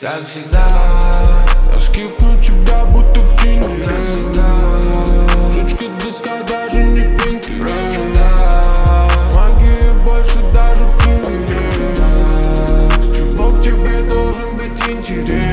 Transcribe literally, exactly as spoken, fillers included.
как всегда. Я скипну тебя, будто в Тиндере, как всегда. Сучка доска даже не в Пинтере, Навсегда. магии больше даже в Киндере. С чего к тебе должен быть интерес?